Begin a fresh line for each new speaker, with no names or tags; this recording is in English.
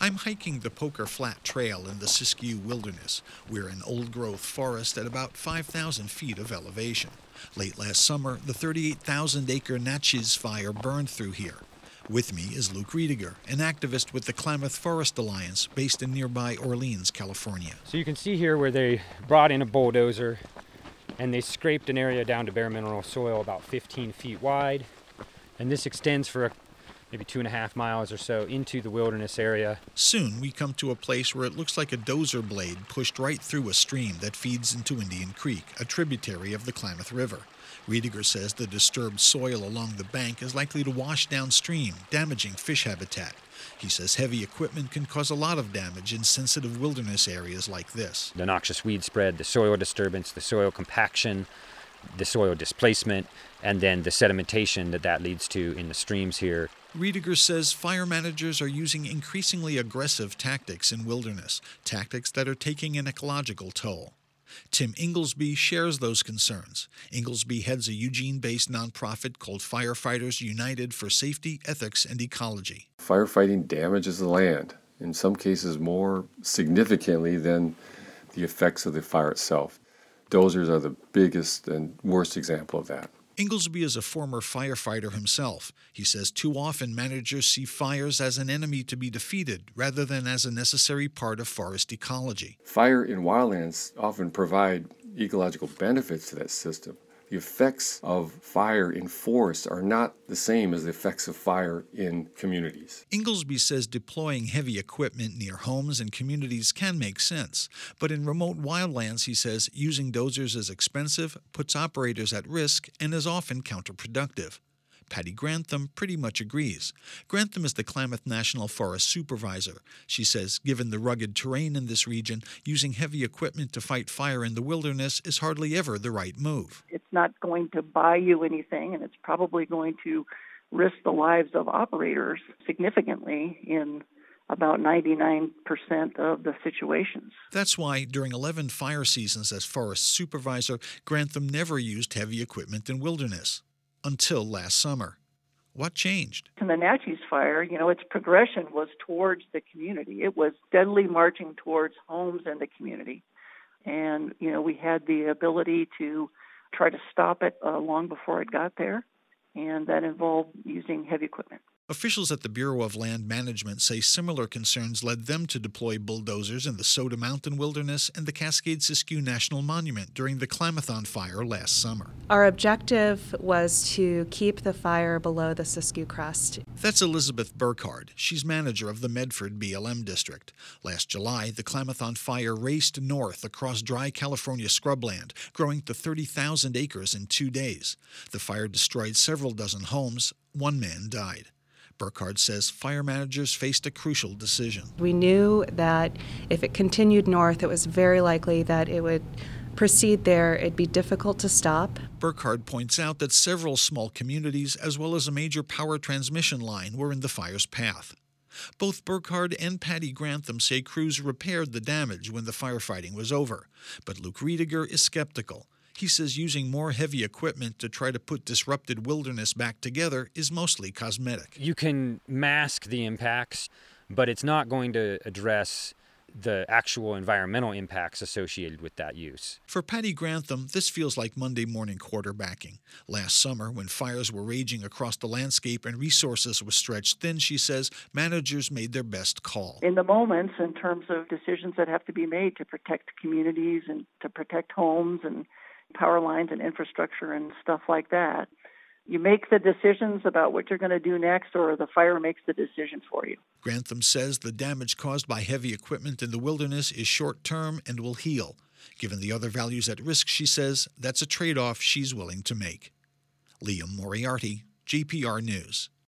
I'm hiking the Poker Flat Trail in the Siskiyou Wilderness. We're in old-growth forest at about 5,000 feet of elevation. Late last summer, the 38,000-acre Natchez Fire burned through here. With me is Luke Riediger, an activist with the Klamath Forest Alliance based in nearby Orleans, California.
So you can see here where they brought in a bulldozer and they scraped an area down to bare mineral soil about 15 feet wide. And this extends for maybe 2.5 miles or so into the wilderness area.
Soon we come to a place where it looks like a dozer blade pushed right through a stream that feeds into Indian Creek, a tributary of the Klamath River. Riediger says the disturbed soil along the bank is likely to wash downstream, damaging fish habitat. He says heavy equipment can cause a lot of damage in sensitive wilderness areas like this.
The noxious weed spread, the soil disturbance, the soil compaction, the soil displacement, and then the sedimentation that leads to in the streams here.
Riediger says fire managers are using increasingly aggressive tactics in wilderness, tactics that are taking an ecological toll. Tim Inglesby shares those concerns. Inglesby heads a Eugene-based nonprofit called Firefighters United for Safety, Ethics, and Ecology.
Firefighting damages the land, in some cases more significantly than the effects of the fire itself. Dozers are the biggest and worst example of that.
Inglesby is a former firefighter himself. He says too often managers see fires as an enemy to be defeated rather than as a necessary part of forest ecology.
Fire in wildlands often provide ecological benefits to that system. The effects of fire in forests are not the same as the effects of fire in communities.
Inglesby says deploying heavy equipment near homes and communities can make sense. But in remote wildlands, he says, using dozers is expensive, puts operators at risk, and is often counterproductive. Patty Grantham pretty much agrees. Grantham is the Klamath National Forest supervisor. She says, given the rugged terrain in this region, using heavy equipment to fight fire in the wilderness is hardly ever the right move.
It's not going to buy you anything, and it's probably going to risk the lives of operators significantly in about 99% of the situations.
That's why, during 11 fire seasons as forest supervisor, Grantham never used heavy equipment in wilderness. Until last summer. What changed?
In the Natchez Fire, its progression was towards the community. It was steadily marching towards homes and the community. And, we had the ability to try to stop it long before it got there, and that involved using heavy equipment.
Officials at the Bureau of Land Management say similar concerns led them to deploy bulldozers in the Soda Mountain Wilderness and the Cascade-Siskiyou National Monument during the Klamathon fire last summer.
Our objective was to keep the fire below the Siskiyou Crest.
That's Elizabeth Burkhardt. She's manager of the Medford BLM district. Last July, the Klamathon fire raced north across dry California scrubland, growing to 30,000 acres in 2 days. The fire destroyed several dozen homes. 1 man died. Burkhardt says fire managers faced a crucial decision.
We knew that if it continued north, it was very likely that it would proceed there. It'd be difficult to stop.
Burkhardt points out that several small communities, as well as a major power transmission line, were in the fire's path. Both Burkhardt and Patty Grantham say crews repaired the damage when the firefighting was over. But Luke Riediger is skeptical. He says using more heavy equipment to try to put disrupted wilderness back together is mostly cosmetic.
You can mask the impacts, but it's not going to address the actual environmental impacts associated with that use.
For Patty Grantham, this feels like Monday morning quarterbacking. Last summer, when fires were raging across the landscape and resources were stretched thin, she says, managers made their best call.
In the moments, in terms of decisions that have to be made to protect communities and to protect homes and power lines and infrastructure and stuff like that, you make the decisions about what you're going to do next, or the fire makes the decision for you.
Grantham says the damage caused by heavy equipment in the wilderness is short-term and will heal. Given the other values at risk, she says, that's a trade-off she's willing to make. Liam Moriarty, JPR News.